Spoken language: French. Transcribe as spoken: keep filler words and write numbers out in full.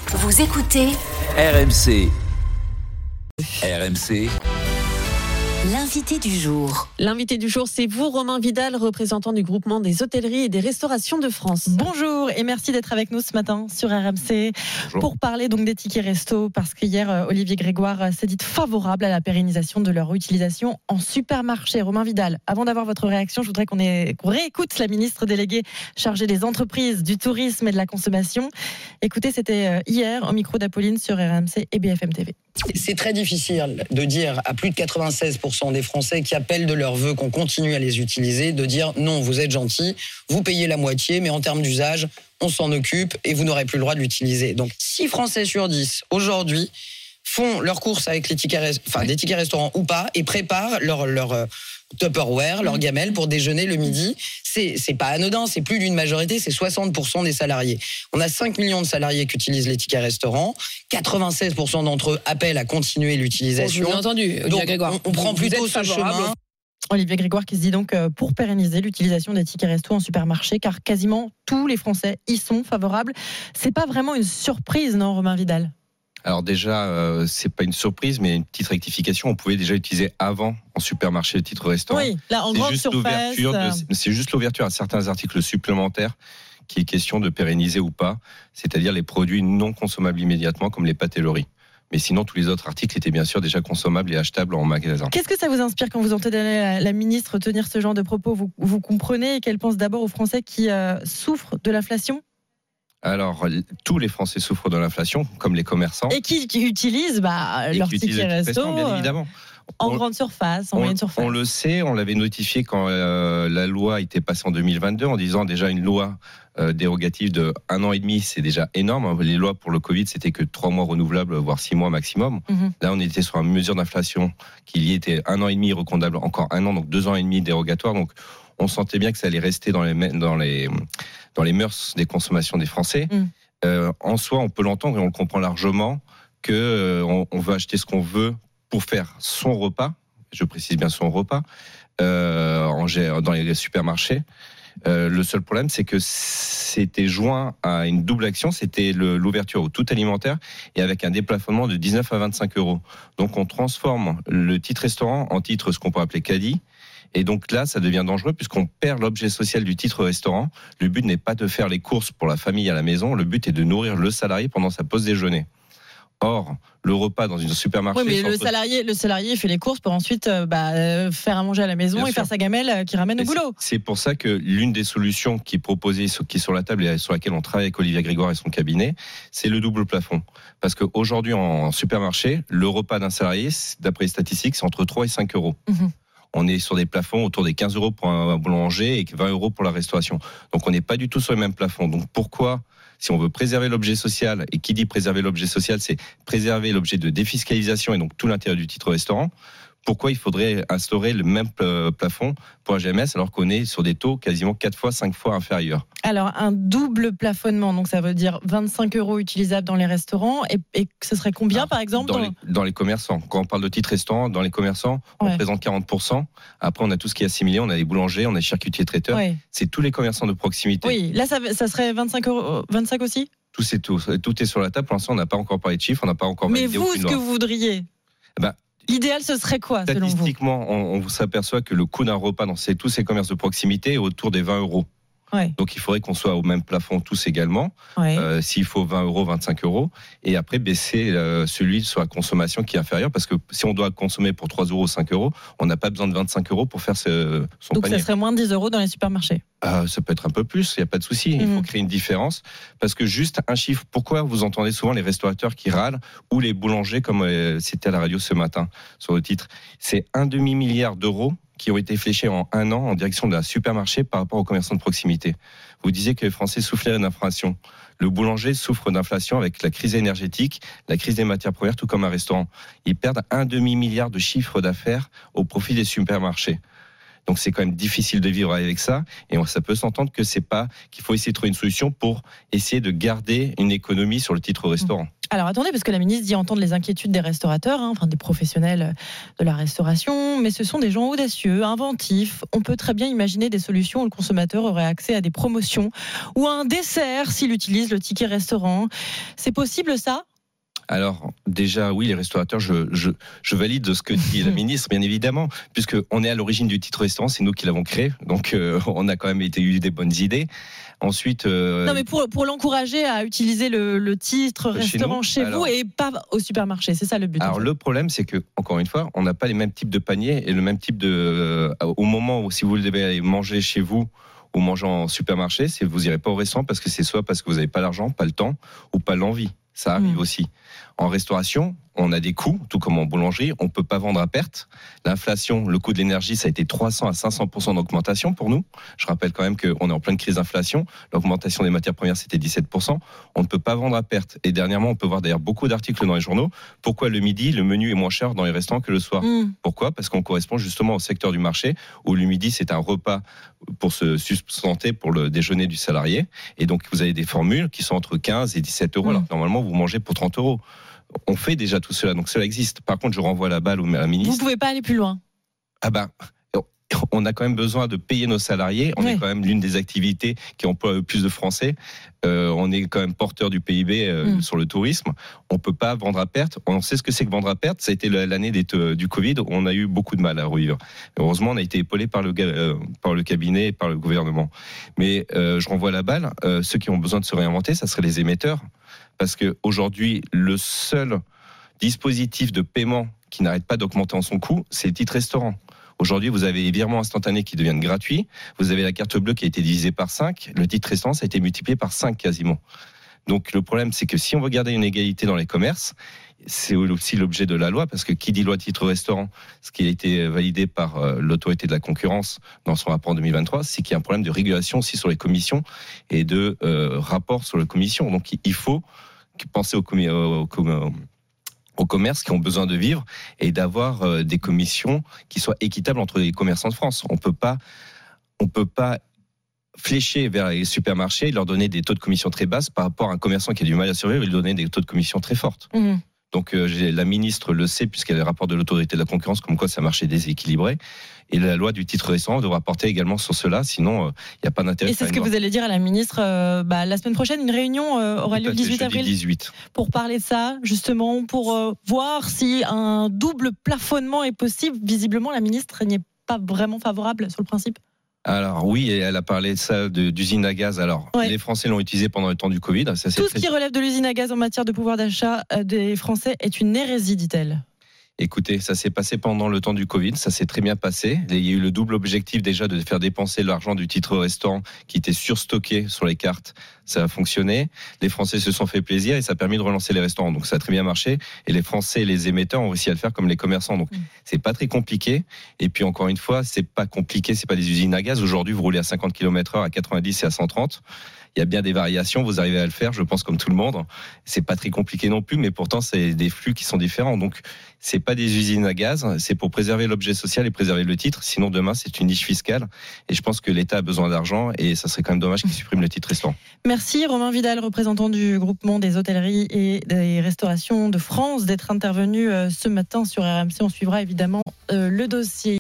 Vous écoutez R M C. R M C. L'invité du jour. L'invité du jour, c'est vous, Romain Vidal, représentant du groupement des hôtelleries et des restaurations de France. Bonjour et merci d'être avec nous ce matin sur R M C. Bonjour. Pour parler donc des tickets resto, parce qu'hier, Olivier Grégoire s'est dit favorable à la pérennisation de leur utilisation en supermarché. Romain Vidal, avant d'avoir votre réaction, je voudrais qu'on, ait, qu'on réécoute la ministre déléguée chargée des entreprises, du tourisme et de la consommation. Écoutez, c'était hier au micro d'Apolline sur R M C et B F M T V. C'est très difficile de dire à plus de quatre-vingt-seize pour cent des Français qui appellent de leur vœu qu'on continue à les utiliser, de dire non, vous êtes gentils, vous payez la moitié, mais en termes d'usage, on s'en occupe et vous n'aurez plus le droit de l'utiliser. Donc six Français sur dix aujourd'hui font leurs courses avec les tickets, enfin, des tickets restaurants ou pas et préparent leur, leur euh, Tupperware, leur gamelle pour déjeuner le midi. C'est, c'est pas anodin, c'est plus d'une majorité, c'est soixante pour cent des salariés. On a cinq millions de salariés qui utilisent les tickets restaurants, quatre-vingt-seize pour cent d'entre eux appellent à continuer l'utilisation. Bien entendu, donc on, on prend plutôt ce chemin. Olivier Grégoire qui se dit donc pour pérenniser l'utilisation des tickets resto en supermarché, car quasiment tous les Français y sont favorables. C'est pas vraiment une surprise, non, Romain Vidal ? Alors déjà, euh, c'est pas une surprise, mais une petite rectification. On pouvait déjà utiliser avant en supermarché le titre restaurant. Oui, là en c'est grande juste surface. De, c'est juste l'ouverture à certains articles supplémentaires qui est question de pérenniser ou pas, c'est-à-dire les produits non consommables immédiatement comme les pâtes et le riz. Mais sinon, tous les autres articles étaient bien sûr déjà consommables et achetables en magasin. Qu'est-ce que ça vous inspire quand vous entendez la, la ministre tenir ce genre de propos ? Vous, vous comprenez qu'elle pense d'abord aux Français qui euh, souffrent de l'inflation ? Alors, tous les Français souffrent de l'inflation, comme les commerçants. Et qui, qui utilisent bah, leur ticket resto, bien évidemment. En on, grande surface, en on, moyenne surface. On le sait, on l'avait notifié quand euh, la loi était passée en deux mille vingt-deux, en disant déjà une loi euh, dérogative de un an et demi, c'est déjà énorme. Les lois pour le Covid, c'était que trois mois renouvelables, voire six mois maximum. Mm-hmm. Là, on était sur une mesure d'inflation qui y était un an et demi recomptable, encore un an, donc deux ans et demi dérogatoire. Donc, on sentait bien que ça allait rester dans les, dans les, dans les mœurs des consommations des Français. Mm. Euh, en soi, on peut l'entendre et on le comprend largement qu'on euh, on veut acheter ce qu'on veut pour faire son repas, je précise bien son repas, euh, en, dans les supermarchés. Euh, le seul problème, c'est que c'était joint à une double action, c'était le, l'ouverture au tout alimentaire et avec un déplafonnement de dix-neuf à vingt-cinq euros. Donc on transforme le titre restaurant en titre, ce qu'on peut appeler caddie. Et donc là, ça devient dangereux puisqu'on perd l'objet social du titre restaurant. Le but n'est pas de faire les courses pour la famille à la maison, le but est de nourrir le salarié pendant sa pause déjeuner. Or, le repas dans une supermarché... Oui, mais le salarié, le salarié fait les courses pour ensuite euh, bah, faire à manger à la maison Bien et sûr. Faire sa gamelle euh, qui ramène et au boulot. C'est, c'est pour ça que l'une des solutions qui est proposée, qui est sur la table et sur laquelle on travaille avec Olivier Grégoire et son cabinet, c'est le double plafond. Parce qu'aujourd'hui, en supermarché, le repas d'un salarié, d'après les statistiques, c'est entre trois et cinq euros. Mmh. On est sur des plafonds autour des quinze euros pour un boulanger et vingt euros pour la restauration. Donc on n'est pas du tout sur les mêmes plafonds. Donc pourquoi, si on veut préserver l'objet social, et qui dit préserver l'objet social, c'est préserver l'objet de défiscalisation et donc tout l'intérêt du titre restaurant, pourquoi il faudrait instaurer le même plafond pour la G M S alors qu'on est sur des taux quasiment quatre fois, cinq fois inférieurs ? Alors, un double plafonnement, donc ça veut dire vingt-cinq euros utilisables dans les restaurants. Et, et ce serait combien, alors, par exemple dans, dans... Les, dans les commerçants. Quand on parle de titre restaurant, dans les commerçants, on ouais. représente quarante pour cent. Après, on a tout ce qui est assimilé. On a les boulangers, on a les charcutiers traiteurs. Ouais. C'est tous les commerçants de proximité. Oui, là, ça, ça serait vingt-cinq euros, vingt-cinq aussi ? Tout, c'est tout. Tout est sur la table. Pour l'instant, on n'a pas encore parlé de chiffres. On n'a pas encore Mais vous, ce que vous voudriez ben, L'idéal, ce serait quoi, selon vous ? Statistiquement, on, on s'aperçoit que le coût d'un repas dans ces, tous ces commerces de proximité est autour des vingt euros. Ouais. Donc il faudrait qu'on soit au même plafond tous également, ouais. euh, s'il faut vingt euros, vingt-cinq euros, et après baisser euh, celui sur la consommation qui est inférieur, parce que si on doit consommer pour trois euros, cinq euros, on n'a pas besoin de vingt-cinq euros pour faire ce, son Donc panier. Donc ça serait moins de dix euros dans les supermarchés. Euh, ça peut être un peu plus, il n'y a pas de souci, mmh. il faut créer une différence, parce que juste un chiffre, pourquoi vous entendez souvent les restaurateurs qui râlent, ou les boulangers, comme euh, c'était à la radio ce matin, sur le titre, c'est un demi-milliard d'euros qui ont été fléchés en un an en direction d'un supermarché par rapport aux commerçants de proximité. Vous disiez que les Français souffraient d'inflation. Le boulanger souffre d'inflation avec la crise énergétique, la crise des matières premières, tout comme un restaurant. Ils perdent un demi-milliard de chiffre d'affaires au profit des supermarchés. Donc c'est quand même difficile de vivre avec ça. Et on, ça peut s'entendre que c'est pas qu'il faut essayer de trouver une solution pour essayer de garder une économie sur le titre restaurant. Alors attendez, parce que la ministre dit entendre les inquiétudes des restaurateurs, hein, enfin des professionnels de la restauration, mais ce sont des gens audacieux, inventifs. On peut très bien imaginer des solutions où le consommateur aurait accès à des promotions ou à un dessert s'il utilise le ticket restaurant. C'est possible ça ? Alors déjà oui, les restaurateurs, je, je, je valide ce que dit la ministre, bien évidemment, puisqu'on est à l'origine du titre restaurant, c'est nous qui l'avons créé, donc euh, on a quand même été eu des bonnes idées. Ensuite, euh, non mais pour pour l'encourager à utiliser le, le titre restaurant chez, chez alors, vous et pas au supermarché, c'est ça le but. Alors en fait. Le problème, c'est que encore une fois, on n'a pas les mêmes types de paniers et le même type de euh, au moment où si vous devez aller manger chez vous ou manger en supermarché, c'est vous irez pas au restaurant parce que c'est soit parce que vous n'avez pas l'argent, pas le temps ou pas l'envie. Ça arrive mmh. aussi. En restauration, on a des coûts, tout comme en boulangerie, on ne peut pas vendre à perte. L'inflation, le coût de l'énergie, ça a été trois cents à cinq cents pour cent d'augmentation pour nous. Je rappelle quand même qu'on est en pleine crise d'inflation. L'augmentation des matières premières, c'était dix-sept pour cent. On ne peut pas vendre à perte. Et dernièrement, on peut voir d'ailleurs beaucoup d'articles dans les journaux. Pourquoi le midi, le menu est moins cher dans les restaurants que le soir ? mmh. Pourquoi ? Parce qu'on correspond justement au secteur du marché où le midi, c'est un repas pour se sustenter pour le déjeuner du salarié. Et donc, vous avez des formules qui sont entre quinze et dix-sept euros. Mmh. Alors que normalement, vous mangez pour trente euros. On fait déjà tout cela, donc cela existe. Par contre, je renvoie la balle à la ministre. Vous ne pouvez pas aller plus loin. Ah ben, on a quand même besoin de payer nos salariés. On oui. est quand même l'une des activités qui emploie le plus de Français. Euh, on est quand même porteur du P I B euh, mm. sur le tourisme. On peut pas vendre à perte. On sait ce que c'est que vendre à perte. Ça a été l'année des, du Covid. On a eu beaucoup de mal à revivre. Heureusement, on a été épaulé par le, euh, par le cabinet et par le gouvernement. Mais euh, je renvoie la balle. Euh, ceux qui ont besoin de se réinventer, ça serait les émetteurs. Parce qu'aujourd'hui, le seul dispositif de paiement qui n'arrête pas d'augmenter en son coût, c'est le titre restaurant. Aujourd'hui, vous avez les virements instantanés qui deviennent gratuits. Vous avez la carte bleue qui a été divisée par cinq. Le titre restaurant, ça a été multiplié par cinq quasiment. Donc le problème, c'est que si on veut garder une égalité dans les commerces, c'est aussi l'objet de la loi, parce que qui dit loi titre restaurant, ce qui a été validé par euh, l'autorité de la concurrence dans son rapport deux mille vingt-trois, c'est qu'il y a un problème de régulation aussi sur les commissions et de euh, rapport sur les commissions. Donc il faut penser aux, commis- aux, aux, aux commerces qui ont besoin de vivre et d'avoir euh, des commissions qui soient équitables entre les commerçants de France. On peut pas, on peut pas flécher vers les supermarchés et leur donner des taux de commission très basses par rapport à un commerçant qui a du mal à survivre et lui donner des taux de commission très fortes. Mmh. Donc euh, la ministre le sait puisqu'elle a le rapport de l'autorité de la concurrence comme quoi ça marchait déséquilibré. Et la loi du titre restaurant devra porter également sur cela, sinon il euh, n'y a pas d'intérêt. Et c'est ce que vous allez dire à la ministre euh, bah, la semaine prochaine, une réunion euh, aura lieu le dix-huit avril dix-huit pour parler de ça, justement, pour euh, voir si un double plafonnement est possible. Visiblement, la ministre n'est pas vraiment favorable sur le principe. Alors oui, elle a parlé de ça, de, d'usine à gaz. Alors ouais. Les Français l'ont utilisé pendant le temps du Covid. Ça, Tout ce très... qui relève de l'usine à gaz en matière de pouvoir d'achat des Français est une hérésie, dit-elle. Écoutez, ça s'est passé pendant le temps du Covid, ça s'est très bien passé. Il y a eu le double objectif déjà de faire dépenser l'argent du titre restaurant qui était surstocké sur les cartes. Ça a fonctionné. Les Français se sont fait plaisir et ça a permis de relancer les restaurants. Donc ça a très bien marché. Et les Français et les émetteurs ont réussi à le faire comme les commerçants. Donc mmh. c'est pas très compliqué. Et puis encore une fois, c'est pas compliqué, c'est pas des usines à gaz. Aujourd'hui, vous roulez à cinquante kilomètres heure, à quatre-vingt-dix et à cent trente. Il y a bien des variations, vous arrivez à le faire, je pense, comme tout le monde. C'est pas très compliqué non plus, mais pourtant, c'est des flux qui sont différents. Donc, c'est pas des usines à gaz, c'est pour préserver l'objet social et préserver le titre. Sinon, demain, c'est une niche fiscale. Et je pense que l'État a besoin d'argent et ça serait quand même dommage qu'il supprime le titre restaurant. Merci Romain Vidal, représentant du groupement des hôtelleries et des restaurations de France, d'être intervenu ce matin sur R M C. On suivra évidemment le dossier.